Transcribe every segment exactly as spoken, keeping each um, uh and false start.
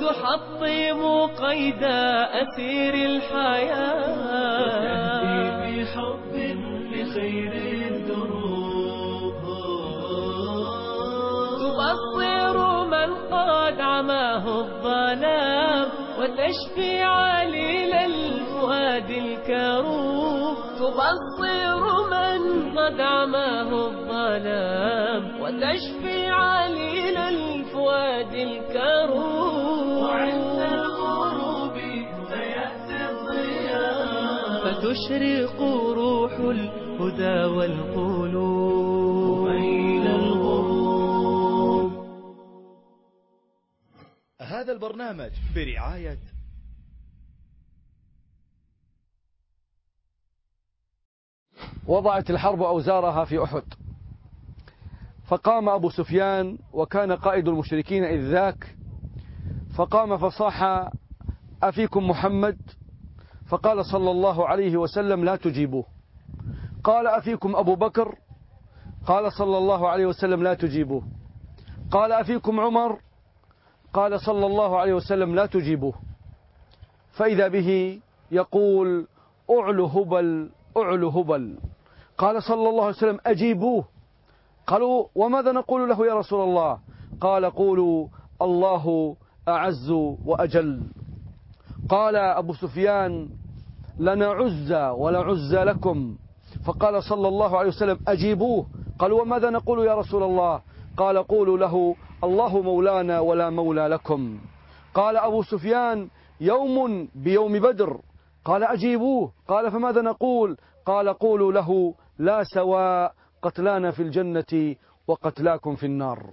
تحطم قيد أسير الحياة، وتهدي بحب لخير الدروب، تبصر من قد عماه الظلام، وتشفي عليل الفؤاد الكروب. تبصر من قد عماه الظلام، وتشفي عليل الفؤاد الكروب. وعند الغروب فيأتي الضياء، فتشرق روح الهدى والقلوب بين الغروب. هذا البرنامج برعاية وضعت الحرب أوزارها في أحد، فقام أبو سفيان وكان قائد المشركين إذ ذاك، فقام فصاح: أفيكم محمد؟ فقال صلى الله عليه وسلم: لا تجيبوه. قال: أفيكم أبو بكر؟ قال صلى الله عليه وسلم: لا تجيبوه. قال: أفيكم عمر؟ قال صلى الله عليه وسلم: لا تجيبوه. فإذا به يقول: أعلو هبل أعلو هبل. قال صلى الله عليه وسلم: أجيبوه. قالوا: وماذا نقول له يا رسول الله؟ قال: قولوا: الله أعز وأجل. قال أبو سفيان: لنا عزى ولا عزى لكم. فقال صلى الله عليه وسلم: أجيبوه. قالوا: وماذا نقول يا رسول الله؟ قال: قولوا له: الله مولانا ولا مولى لكم. قال أبو سفيان: يوم بيوم بدر. قال: أجيبوه. قال: فماذا نقول؟ قال: قولوا له: لا سواء، قتلانا في الجنة وقتلاكم في النار.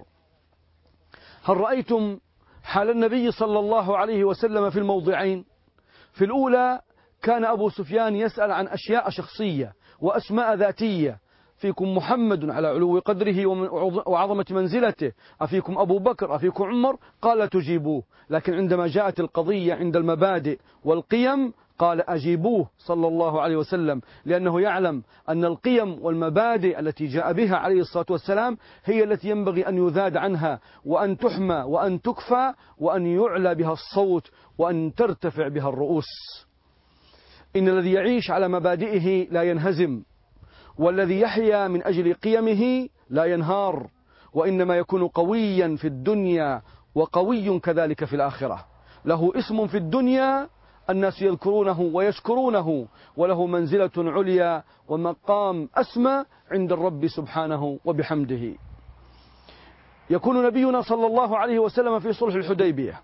هل رأيتم حال النبي صلى الله عليه وسلم في الموضعين؟ في الأولى كان أبو سفيان يسأل عن أشياء شخصية وأسماء ذاتية: فيكم محمد على علو قدره وعظمة منزلته، أفيكم أبو بكر، أفيكم عمر؟ قال: تجيبوه. لكن عندما جاءت القضية عند المبادئ والقيم قال: أجيبوه صلى الله عليه وسلم، لأنه يعلم أن القيم والمبادئ التي جاء بها عليه الصلاة والسلام هي التي ينبغي أن يذاد عنها وأن تحمى وأن تكفى وأن يعلى بها الصوت وأن ترتفع بها الرؤوس. إن الذي يعيش على مبادئه لا ينهزم، والذي يحيا من أجل قيمه لا ينهار، وإنما يكون قويا في الدنيا وقوي كذلك في الآخرة. له اسم في الدنيا الناس يذكرونه ويشكرونه، وله منزلة عليا ومقام أسمى عند الرب سبحانه وبحمده. يكون نبينا صلى الله عليه وسلم في صلح الحديبية،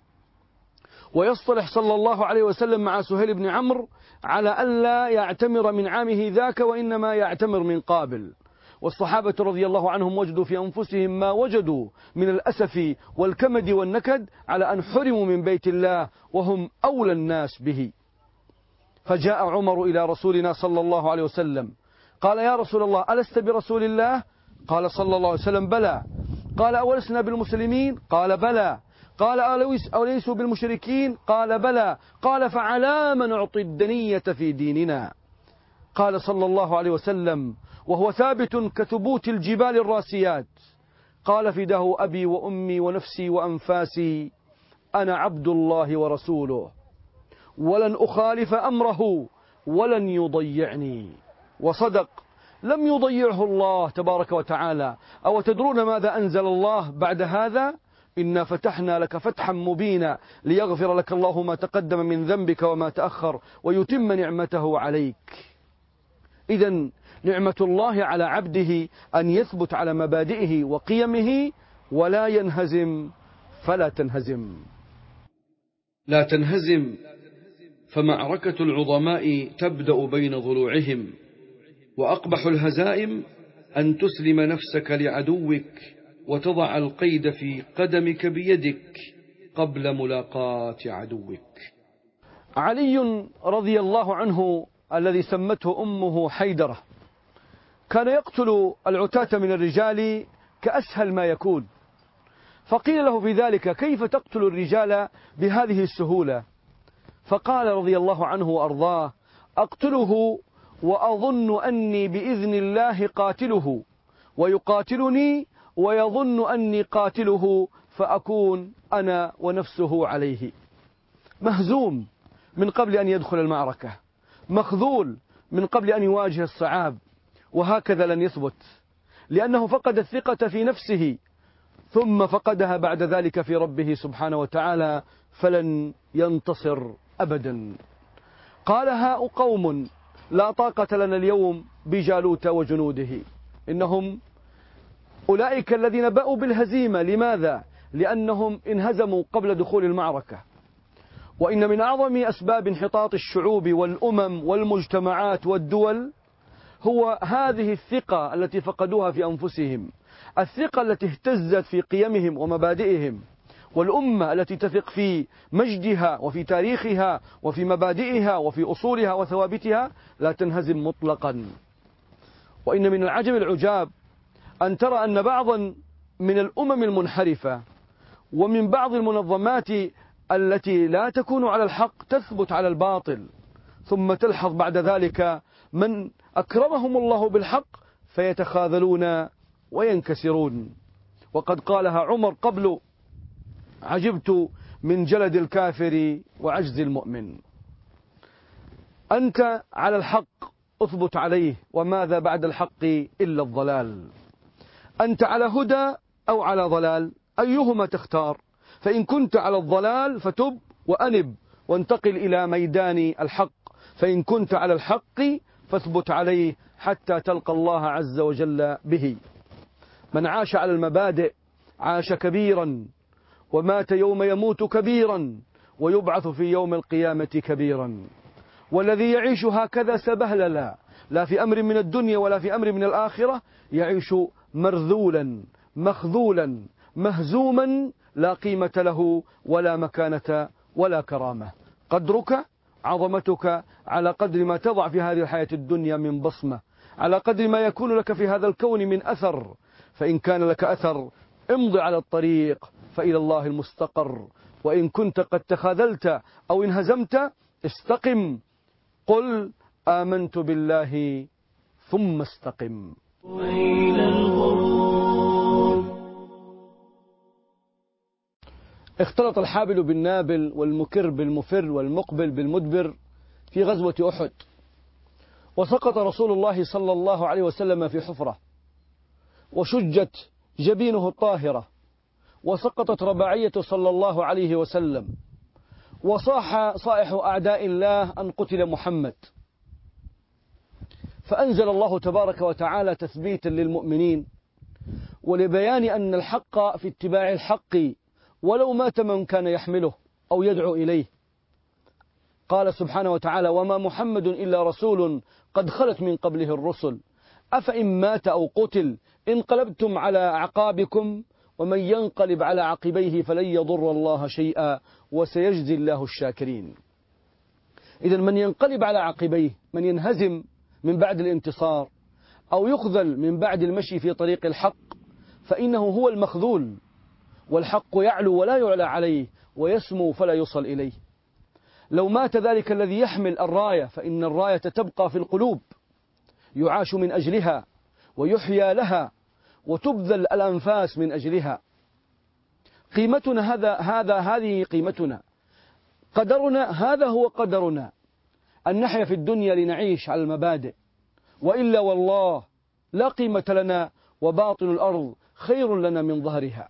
ويصطلح صلى الله عليه وسلم مع سهيل بن عمرو على ألا يعتمر من عامه ذاك، وإنما يعتمر من قابل. والصحابة رضي الله عنهم وجدوا في أنفسهم ما وجدوا من الأسف والكمد والنكد على أن حرموا من بيت الله وهم أولى الناس به. فجاء عمر إلى رسولنا صلى الله عليه وسلم قال: يا رسول الله، ألست برسول الله؟ قال صلى الله عليه وسلم: بلى. قال: أولسنا بالمسلمين؟ قال: بلى. قال: أوليسوا بالمشركين؟ قال: بلى. قال: فعلى ما نعطي الدنية في ديننا؟ قال صلى الله عليه وسلم وهو ثابت كثبوت الجبال الراسيات: قال: فداه أبي وأمي ونفسي وأنفاسي، أنا عبد الله ورسوله، ولن أخالف أمره ولن يضيعني. وصدق، لم يضيعه الله تبارك وتعالى. أو تدرون ماذا أنزل الله بعد هذا؟ إنا فتحنا لك فتحا مبينا ليغفر لك الله ما تقدم من ذنبك وما تأخر ويتم نعمته عليك. إذن نعمة الله على عبده أن يثبت على مبادئه وقيمه ولا ينهزم، فلا تنهزم. لا تنهزم، فمعركة العظماء تبدأ بين ضلوعهم، وأقبح الهزائم أن تسلم نفسك لعدوك وتضع القيد في قدمك بيدك قبل ملاقاة عدوك. علي رضي الله عنه الذي سمته أمه حيدرة كان يقتل العتاة من الرجال كأسهل ما يكون، فقيل له في ذلك: كيف تقتل الرجال بهذه السهولة؟ فقال رضي الله عنه وأرضاه: أقتله وأظن أني بإذن الله قاتله، ويقاتلني ويظن أني قاتله، فأكون أنا ونفسه عليه. مهزوم من قبل أن يدخل المعركة، مخذول من قبل أن يواجه الصعاب، وهكذا لن يثبت، لأنه فقد الثقة في نفسه ثم فقدها بعد ذلك في ربه سبحانه وتعالى، فلن ينتصر أبدا. قال: هؤلاء قوم لا طاقة لنا اليوم بجالوت وجنوده. إنهم أولئك الذين بأوا بالهزيمة. لماذا؟ لأنهم انهزموا قبل دخول المعركة. وإن من أعظم أسباب انحطاط الشعوب والأمم والمجتمعات والدول هو هذه الثقة التي فقدوها في أنفسهم، الثقة التي اهتزت في قيمهم ومبادئهم. والأمة التي تثق في مجدها وفي تاريخها وفي مبادئها وفي أصولها وثوابتها لا تنهزم مطلقا. وإن من العجب العجاب أن ترى أن بعضا من الأمم المنحرفة ومن بعض المنظمات التي لا تكون على الحق تثبت على الباطل، ثم تلحظ بعد ذلك من أكرمهم الله بالحق فيتخاذلون وينكسرون. وقد قالها عمر قبل: عجبت من جلد الكافر وعجز المؤمن. أنت على الحق أثبت عليه، وماذا بعد الحق إلا الضلال. أنت على هدى أو على ضلال، أيهما تختار؟ فإن كنت على الضلال فتب وأنب وانتقل إلى ميدان الحق، فإن كنت على الحق فاثبت عليه حتى تلقى الله عز وجل به. من عاش على المبادئ عاش كبيرا، ومات يوم يموت كبيرا، ويبعث في يوم القيامة كبيرا. والذي يعيش هكذا سبهللا، لا في أمر من الدنيا ولا في أمر من الآخرة، يعيش مرذولا مخذولا مهزوما، لا قيمة له ولا مكانة ولا كرامة. قدرك عظمتك على قدر ما تضع في هذه الحياة الدنيا من بصمة، على قدر ما يكون لك في هذا الكون من أثر. فإن كان لك أثر امض على الطريق فإلى الله المستقر، وإن كنت قد تخاذلت أو انهزمت استقم، قل آمنت بالله ثم استقم. وإلى الغروب. اختلط الحابل بالنابل والمكر بالمفر والمقبل بالمدبر في غزوة أحد، وسقط رسول الله صلى الله عليه وسلم في حفرة، وشجت جبينه الطاهرة، وسقطت رباعية صلى الله عليه وسلم، وصاح صائح أعداء الله أن قتل محمد. فأنزل الله تبارك وتعالى تثبيتا للمؤمنين ولبيان أن الحق في اتباع الحق ولو مات من كان يحمله أو يدعو إليه. قال سبحانه وتعالى: وما محمد إلا رسول قد خلت من قبله الرسل أفإن مات أو قتل انقلبتم على أعقابكم ومن ينقلب على عقبيه فلن يضر الله شيئا وسيجزي الله الشاكرين. إذن من ينقلب على عقبيه، من ينهزم من بعد الانتصار أو يخذل من بعد المشي في طريق الحق، فإنه هو المخذول، والحق يعلو ولا يعلى عليه، ويسمو فلا يصل إليه. لو مات ذلك الذي يحمل الراية فإن الراية تبقى في القلوب، يعاش من أجلها ويحيا لها وتبذل الأنفاس من أجلها. قيمتنا هذا هذا هذه قيمتنا، قدرنا هذا هو قدرنا، أن نحيا في الدنيا لنعيش على المبادئ، وإلا والله لا قيمة لنا، وباطن الأرض خير لنا من ظهرها.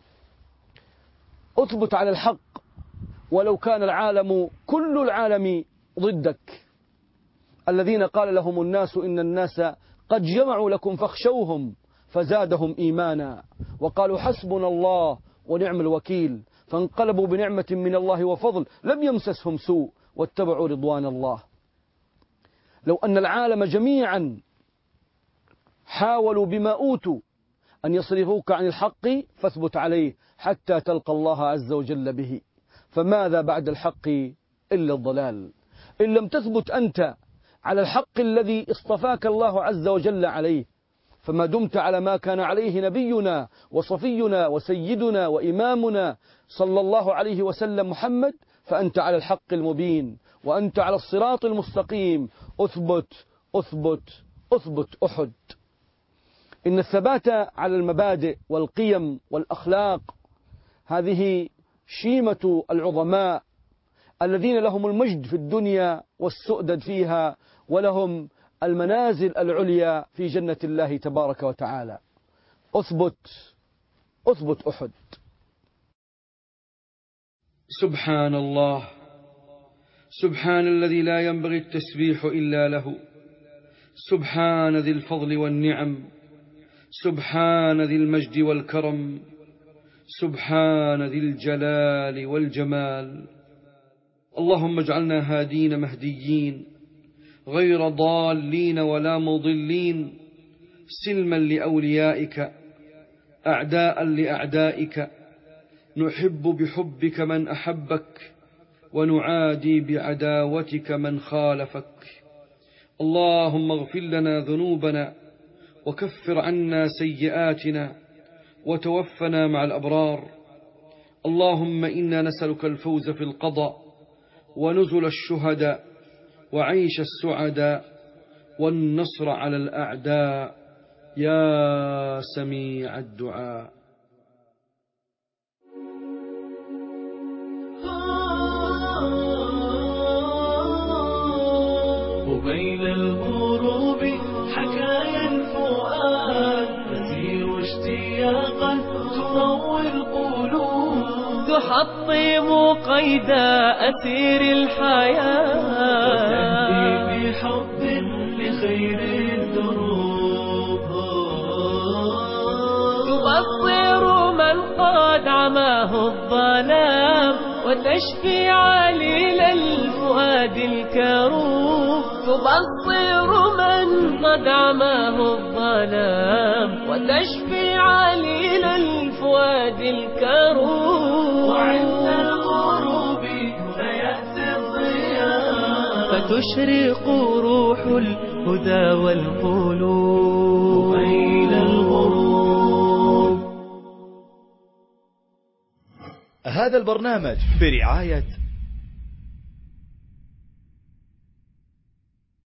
أثبت على الحق ولو كان العالم كل العالم ضدك. الذين قال لهم الناس إن الناس قد جمعوا لكم فاخشوهم فزادهم إيمانا وقالوا حسبنا الله ونعم الوكيل، فانقلبوا بنعمة من الله وفضل لم يمسسهم سوء واتبعوا رضوان الله. لو أن العالم جميعا حاولوا بما أوتوا أن يصرفوك عن الحق فاثبت عليه حتى تلقى الله عز وجل به، فماذا بعد الحق إلا الضلال. إن لم تثبت أنت على الحق الذي اصطفاك الله عز وجل عليه، فما دمت على ما كان عليه نبينا وصفينا وسيدنا وإمامنا صلى الله عليه وسلم محمد، فأنت على الحق المبين وأنت على الصراط المستقيم. أثبت أثبت أثبت أحد. إن الثبات على المبادئ والقيم والأخلاق هذه شيمة العظماء الذين لهم المجد في الدنيا والسؤدد فيها، ولهم المنازل العليا في جنة الله تبارك وتعالى. أثبت أثبت أحد. سبحان الله، سبحان الذي لا ينبغي التسبيح إلا له، سبحان ذي الفضل والنعم، سبحان ذي المجد والكرم، سبحان ذي الجلال والجمال. اللهم اجعلنا هادين مهديين غير ضالين ولا مضلين، سلما لأوليائك أعداء لأعدائك، نحب بحبك من أحبك ونعادي بعداوتك من خالفك. اللهم اغفر لنا ذنوبنا وكفر عنا سيئاتنا وتوفنا مع الأبرار. اللهم إنا نسألك الفوز في القضاء ونزل الشهداء وعيش السعداء والنصر على الأعداء يا سميع الدعاء. وبين الغروب حكايا الفؤاد تسير اشتياقا تروي القلوب، تحطم قيد أسير الحياة وتهدي بحب لخير الدروب، تبصر من قد عماه الظلام وتشفي عليل الفؤاد الكروب، تبصر من قد عماه الظلام وتشفي عليل الفؤاد الكروب، وعند الغروب سيأتي الضياء فتشرق روح الهدى والقلوب. وبين الغروب. هذا البرنامج برعاية